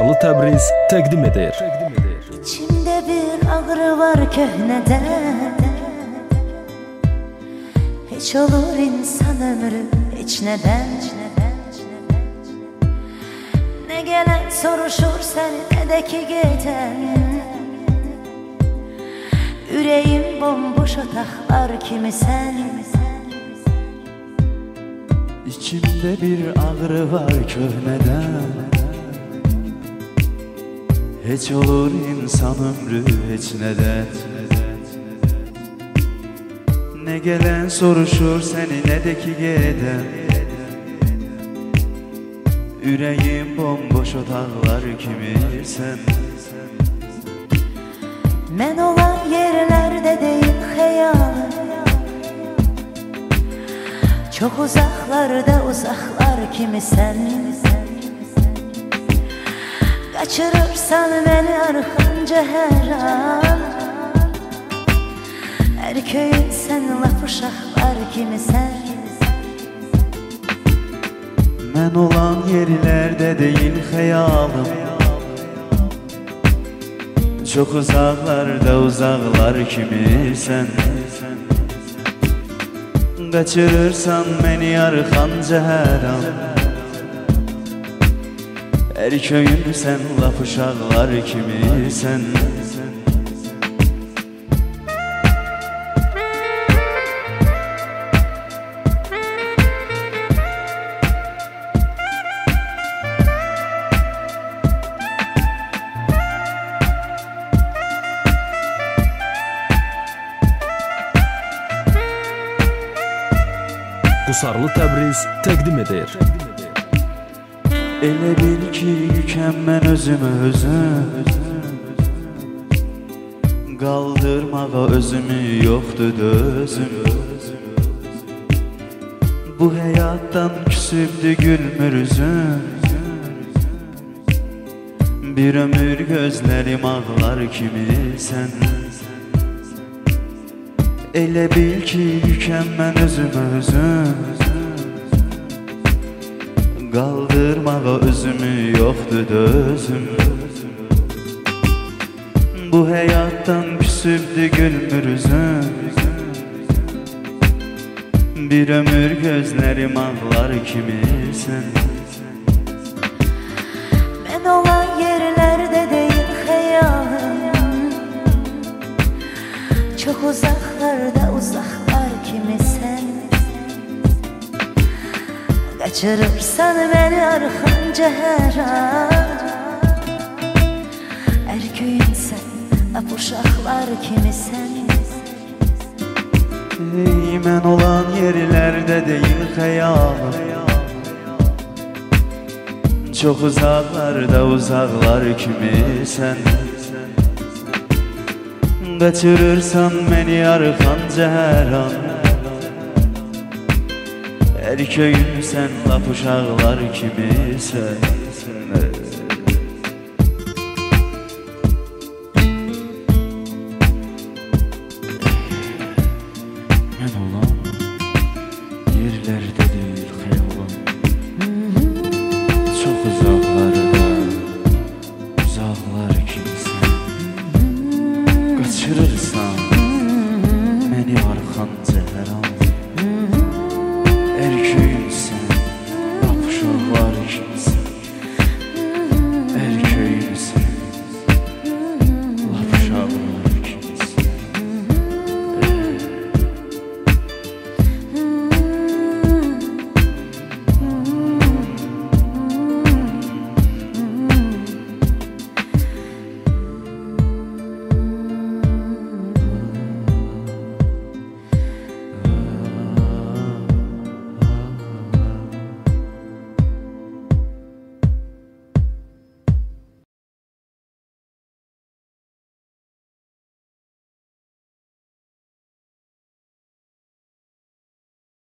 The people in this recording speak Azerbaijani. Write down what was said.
Qusarlı Təbriz təqdim edir. İçimdə bir ağrı var köhnədən, heç olur insan ömrü heç nədən. Nə gələn soruşur səni, nə də ki gedən. Ürəyim bomboş otaqlar kimi sən. İçimdə bir ağrı var köhnədən, heç olur insan ömrü heç nədən. Nə gələn soruşur səni, nə də ki gedən. Ürəyim bomboş otaqlar kimi sən. Mən olan yerlərdə deyil xəyalım, çox uzaqlarda uzaqlar kimi sən. Qaçırırsan məni arxanca hər an, hər köyün sən laf uşaqlar kimi sən. Mən olan yerlərdə deyil xəyalım, çox uzaqlarda uzaqlar kimi sən. Qaçırırsan məni arxanca hər an, hər köyün sən laf uşaqlar kimi sən. Qusarlı Təbriz təqdim edir. Elə bil ki yükəm mən özümü özüm, qaldırmağa özümü yoxdur dözüm. Bu həyatdan küsübdür gülmür üzüm, bir ömür gözlərim ağlar kimi sən. Elə bil ki yükəm mən özümü özüm, qaldırmağa özümü yoxdur dözüm. Bu həyatdan küsübdür gülmür üzüm, bir ömür gözlərim ağlar kimi sən. Mən olan yerlərdə deyil xəyalım, çox uzaqlarda uzaqlar kimi sən. Qaçırırsan məni arxanca hər an, hər köyün sən lap uşaqlar kimi sən. Ey mən olan yerlərdə deyil xəyalım, çox uzaqlarda uzaqlar kimi sən. Qaçırırsan məni arxanca hər an, hər köyün sən lap uşaqlar kimi sən. Mən olan